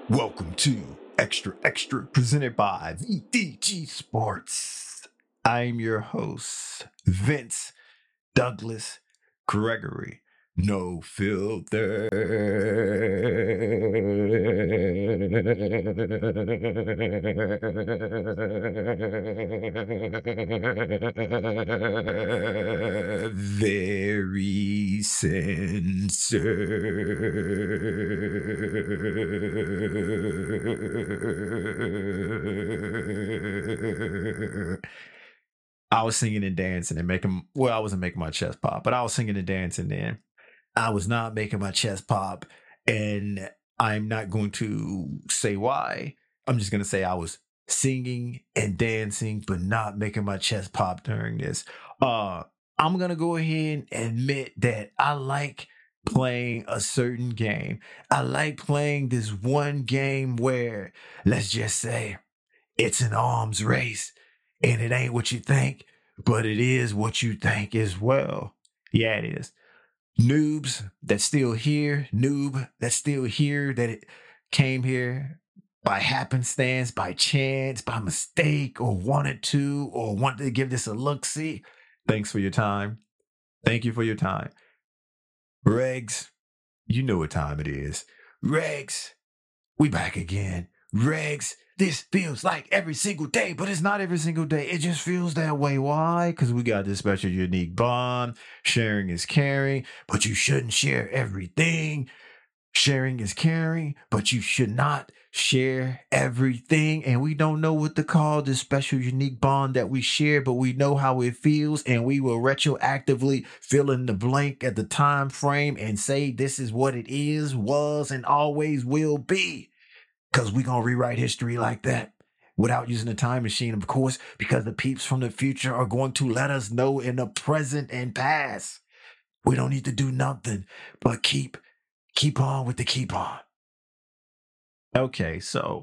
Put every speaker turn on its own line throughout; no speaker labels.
Welcome to Extra Extra, presented by VDG Sports. I'm your host, Vince Douglas Gregory. No filter. Very censored. I was singing and dancing and I wasn't making my chest pop, but I was singing and dancing then. I was not making my chest pop, and I'm not going to say why. I'm just going to say I was singing and dancing, but not making my chest pop during this. I'm going to go ahead and admit that I like playing a certain game. I like playing this one game where, let's just say, it's an arms race, and it ain't what you think, but it is what you think as well. Yeah, it is. Noobs that's still here, that it came here by happenstance, by chance, by mistake, or wanted to give this a look-see. Thanks for your time. Thank you for your time. Regs, you know what time it is. Regs, we back again. Regs, this feels like every single day, but it's not every single day. It just feels that way. Why? Because we got this special unique bond. Sharing is caring, but you shouldn't share everything. Sharing is caring, but you should not share everything. And we don't know what to call this special unique bond that we share, but we know how it feels, and we will retroactively fill in the blank at the time frame and say this is what it is, was, and always will be. Because we're going to rewrite history like that without using a time machine, of course, because the peeps from the future are going to let us know in the present and past. We don't need to do nothing but keep on with the keep on. Okay, so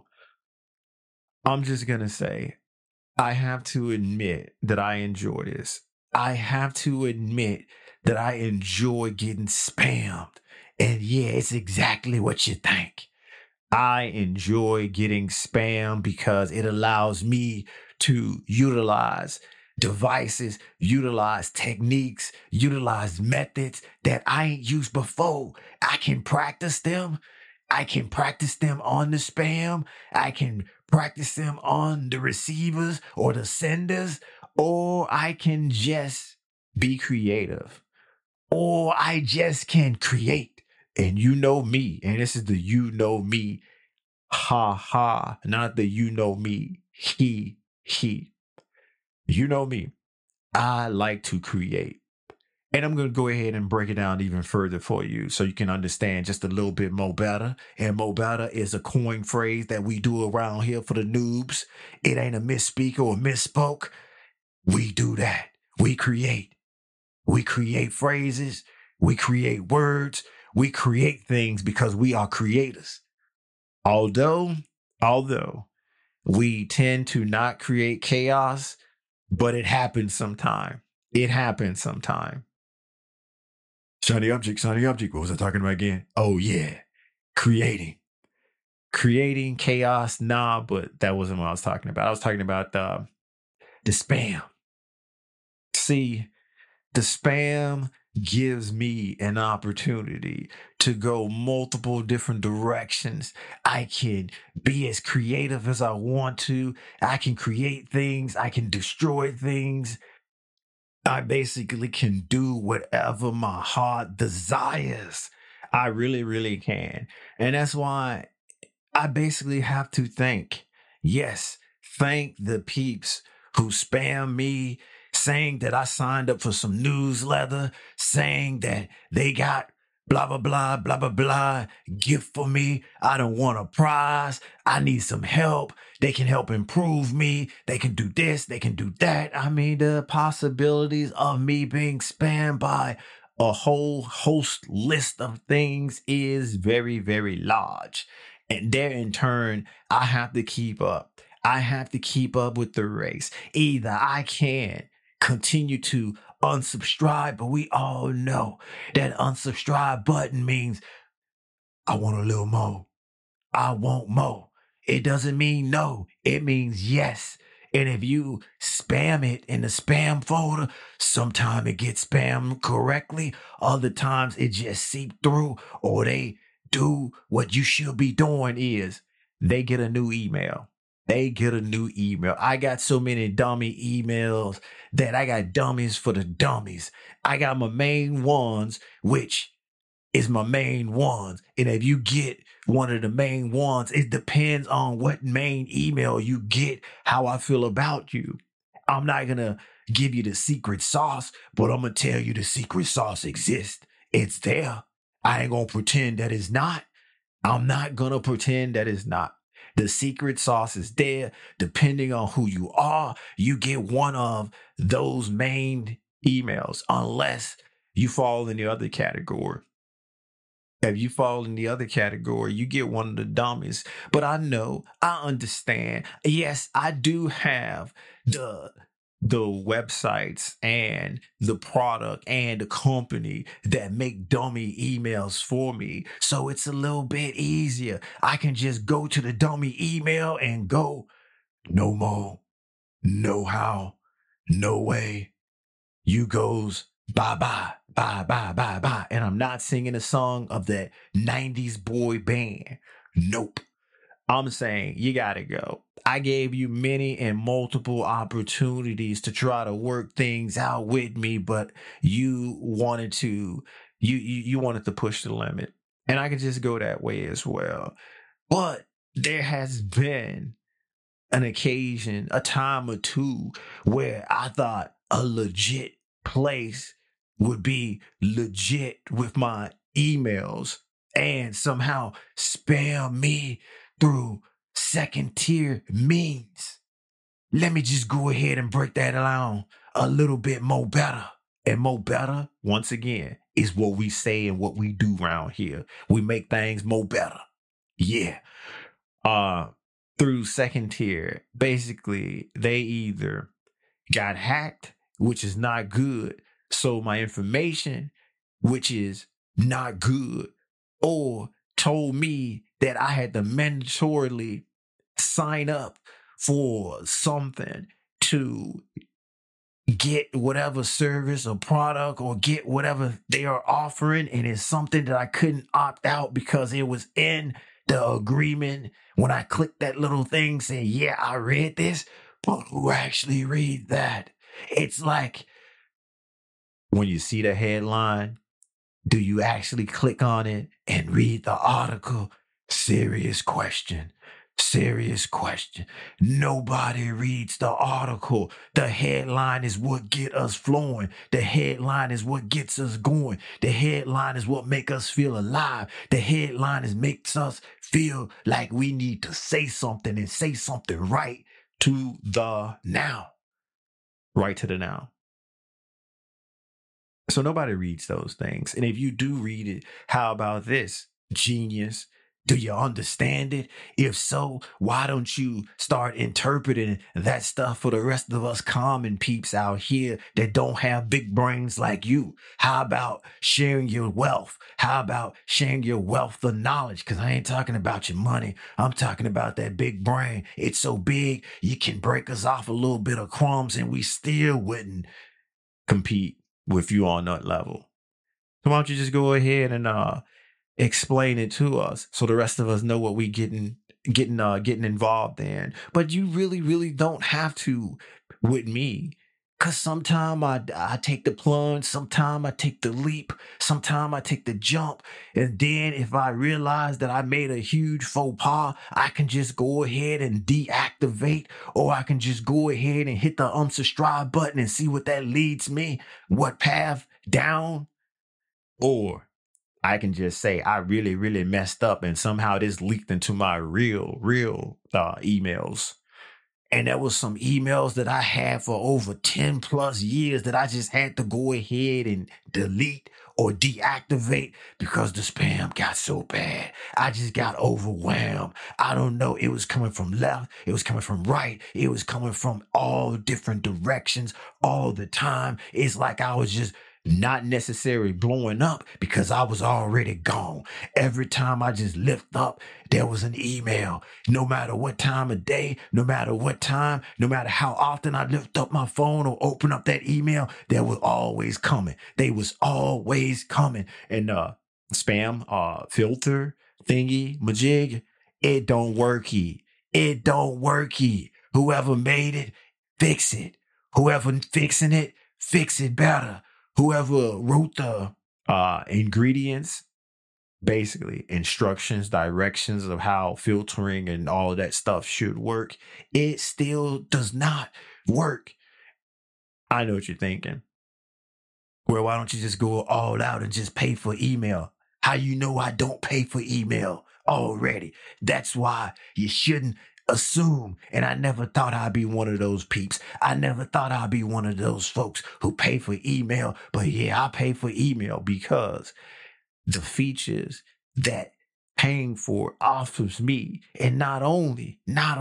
I'm just going to say, I have to admit that I enjoy this. I have to admit that I enjoy getting spammed. And yeah, it's exactly what you think. I enjoy getting spam because it allows me to utilize devices, utilize techniques, utilize methods that I ain't used before. I can practice them. I can practice them on the spam. I can practice them on the receivers or the senders, or I can just be creative, or I just can create. And you know me, and this is the you know me, ha ha, not the you know me, he. You know me, I like to create. And I'm going to go ahead and break it down even further for you so you can understand just a little bit more better. And more better is a coin phrase that we do around here for the noobs. It ain't a misspeak or a misspoke. We do that. We create. We create phrases. We create words. We create things because we are creators. Although we tend to not create chaos, but it happens sometime. Shiny object. What was I talking about again? Oh yeah, creating chaos. Nah, but that wasn't what I was talking about. I was talking about the spam. See, the spam gives me an opportunity to go multiple different directions. I can be as creative as I want to. I can create things. I can destroy things. I basically can do whatever my heart desires. I really, really can. And that's why I basically have to thank the peeps who spam me, saying that I signed up for some newsletter, saying that they got blah, blah, blah, blah, blah, blah, gift for me. I don't want a prize. I need some help. They can help improve me. They can do this. They can do that. I mean, the possibilities of me being spammed by a whole host list of things is very, very large. And there in turn, I have to keep up. I have to keep up with the race. Either I can continue to unsubscribe, but we all know that unsubscribe button means I want a little more. I want more. It doesn't mean no. It means yes. And if you spam it in the spam folder, sometimes it gets spammed correctly. Other times it just seep through, or they do what you should be doing is they get a new email. They get a new email. I got so many dummy emails that I got dummies for the dummies. I got my main ones, which is my main ones. And if you get one of the main ones, it depends on what main email you get, how I feel about you. I'm not going to give you the secret sauce, but I'm going to tell you the secret sauce exists. It's there. I ain't going to pretend that it's not. I'm not going to pretend that it's not. The secret sauce is there. Depending on who you are, you get one of those main emails, unless you fall in the other category. If you fall in the other category, you get one of the dummies. But I know, I understand. Yes, I do have the websites and the product and the company that make dummy emails for me. So it's a little bit easier. I can just go to the dummy email and go, no more, no how, no way. You goes bye bye, bye bye, bye bye. And I'm not singing a song of that 90s boy band. Nope. I'm saying you gotta go. I gave you many and multiple opportunities to try to work things out with me, but you wanted to you wanted to push the limit. And I could just go that way as well. But there has been an occasion, a time or two where I thought a legit place would be legit with my emails and somehow spam me through second tier means. Let me just go ahead and break that down a little bit more better. And more better, once again, is what we say and what we do around here. We make things more better. Yeah. Through second tier, basically, they either got hacked, which is not good, so my information, which is not good, or told me that I had to mandatorily sign up for something to get whatever service or product or get whatever they are offering, and it's something that I couldn't opt out because it was in the agreement. When I clicked that little thing saying, yeah, I read this, but who actually read that? It's like when you see the headline, do you actually click on it and read the article? Serious question. Serious question. Nobody reads the article. The headline is what get us flowing. The headline is what gets us going. The headline is what make us feel alive. The headline is makes us feel like we need to say something and say something right to the now. Right to the now. So nobody reads those things. And if you do read it, how about this? Genius. Do you understand it? If so, why don't you start interpreting that stuff for the rest of us common peeps out here that don't have big brains like you? How about sharing your wealth? How about sharing your wealth of knowledge? Because I ain't talking about your money. I'm talking about that big brain. It's so big, you can break us off a little bit of crumbs and we still wouldn't compete with you on that level. So why don't you just go ahead and explain it to us so the rest of us know what we getting involved in. But you really don't have to with me. Cause sometime I take the plunge, sometime I take the leap, sometime I take the jump, and then if I realize that I made a huge faux pas, I can just go ahead and deactivate, or I can just go ahead and hit the unsubscribe button and see what that leads me, what path down, or I can just say I really messed up and somehow this leaked into my real emails. And there was some emails that I had for over 10 plus years that I just had to go ahead and delete or deactivate because the spam got so bad. I just got overwhelmed. I don't know. It was coming from left. It was coming from right. It was coming from all different directions all the time. It's like I was just not necessarily blowing up because I was already gone. Every time I just lift up, there was an email. No matter what time of day, no matter what time, no matter how often I lift up my phone or open up that email, there was always coming. They was always coming. And spam filter thingy majig, it don't worky. It don't worky. Whoever made it, fix it. Whoever fixing it, fix it better. Whoever wrote the ingredients, basically instructions, directions of how filtering and all of that stuff should work, it still does not work. I know what you're thinking. Well, why don't you just go all out and just pay for email? How you know I don't pay for email already? That's why you shouldn't assume. And I never thought I'd be one of those peeps. I never thought I'd be one of those folks who pay for email. But yeah, I pay for email because the features that paying for offers me, and not only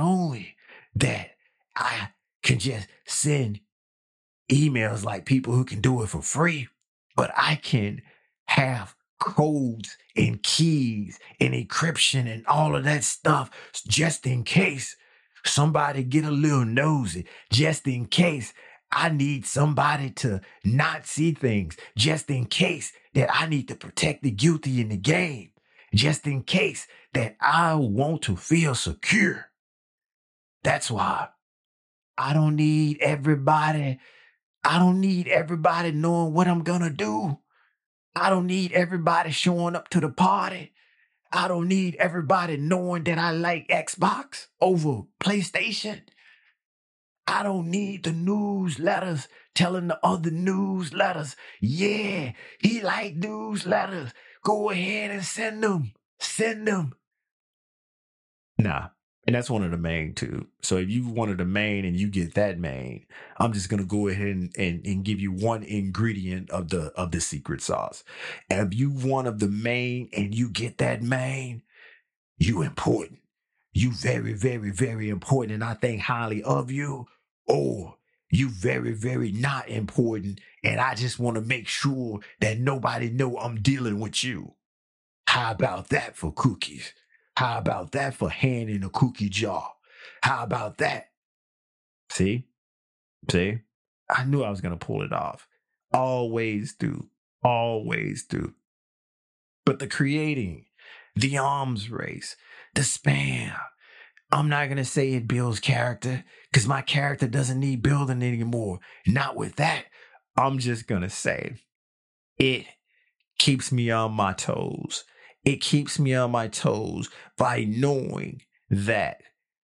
that I can just send emails like people who can do it for free, but I can have codes and keys and encryption and all of that stuff just in case somebody get a little nosy, just in case I need somebody to not see things, just in case that I need to protect the guilty in the game, just in case that I want to feel secure. That's why I don't need everybody knowing what I'm gonna do. I don't need everybody showing up to the party. I don't need everybody knowing that I like Xbox over PlayStation. I don't need the newsletters telling the other newsletters, yeah, he like newsletters. Go ahead and send them. Send them. Nah. And that's one of the main too. So if you wanted the main and you get that main, I'm just gonna go ahead and give you one ingredient of the secret sauce. If you one of the main and you get that main, you important. You very, very, very important. And I think highly of you. Or you very, very not important. And I just want to make sure that nobody know I'm dealing with you. How about that for cookies? How about that for hand in a cookie jar? How about that? See? See? I knew I was going to pull it off. Always do. Always do. But the creating, the arms race, the spam, I'm not going to say it builds character because my character doesn't need building anymore. Not with that. I'm just going to say it keeps me on my toes. It keeps me on my toes by knowing that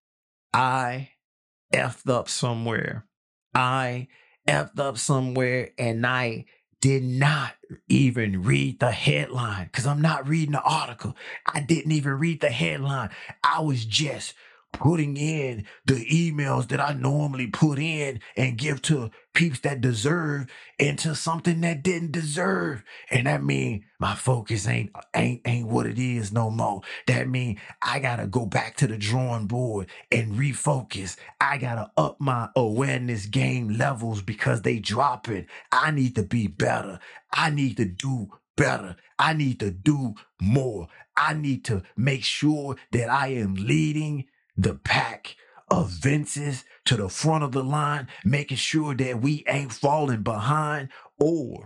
I effed up somewhere. I effed up somewhere and I did not even read the headline because I'm not reading the article. I didn't even read the headline. I was just putting in the emails that I normally put in and give to peeps that deserve into something that didn't deserve. And that mean my focus ain't what it is no more. That mean I gotta go back to the drawing board and refocus. I gotta up my awareness game levels because they dropping. I need to be better. I need to do better. I need to do more. I need to make sure that I am leading the pack of Vinces to the front of the line, making sure that we ain't falling behind or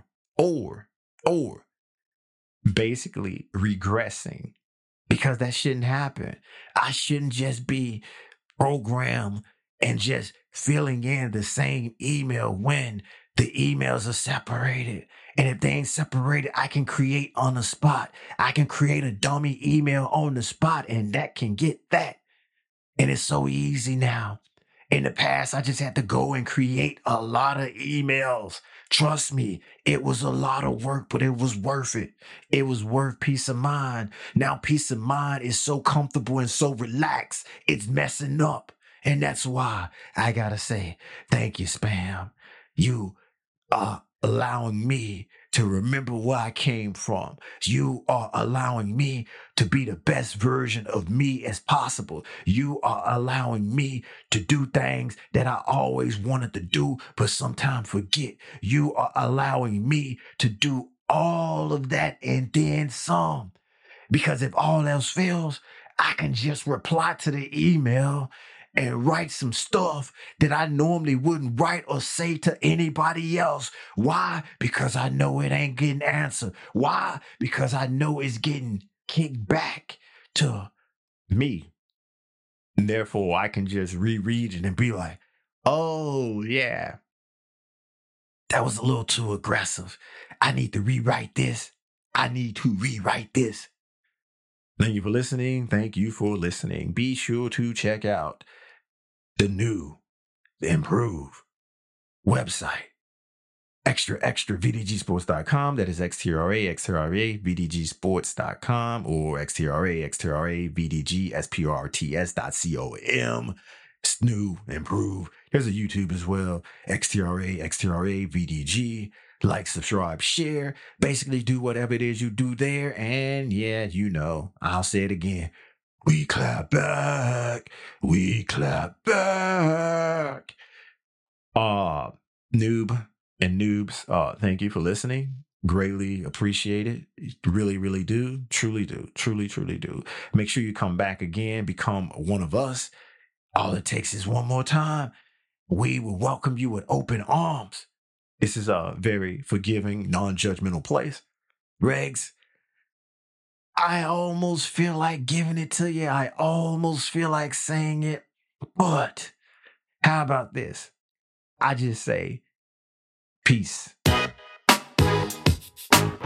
basically regressing because that shouldn't happen. I shouldn't just be programmed and just filling in the same email when the emails are separated. And if they ain't separated, I can create on the spot. I can create a dummy email on the spot and that can get that. And it's so easy now. In the past, I just had to go and create a lot of emails. Trust me, it was a lot of work, but it was worth it. It was worth peace of mind. Now, peace of mind is so comfortable and so relaxed, it's messing up. And that's why I gotta say, thank you, Spam. You allowing me to remember where I came from. You are allowing me to be the best version of me as possible. You are allowing me to do things that I always wanted to do, but sometimes forget. You are allowing me to do all of that and then some. Because if all else fails, I can just reply to the email and write some stuff that I normally wouldn't write or say to anybody else. Why? Because I know it ain't getting answered. Why? Because I know it's getting kicked back to me. And therefore, I can just reread it and be like, oh, yeah, that was a little too aggressive. I need to rewrite this. I need to rewrite this. Thank you for listening. Thank you for listening. Be sure to check out the new, the improved website, extra VDGsports.com. That is XTRA VDGsports.com or XTRA VDGSPORTS.com. It's new, improved. There's a YouTube as well. XTRA VDG. Like, subscribe, share. Basically, do whatever it is you do there. And yeah, you know, I'll say it again. We clap back. We clap back. Noob and noobs, thank you for listening. Greatly appreciate it. Really, really do. Truly do. Truly, truly do. Make sure you come back again. Become one of us. All it takes is one more time. We will welcome you with open arms. This is a very forgiving, non-judgmental place. Regs, I almost feel like giving it to you. I almost feel like saying it. But how about this? I just say, peace.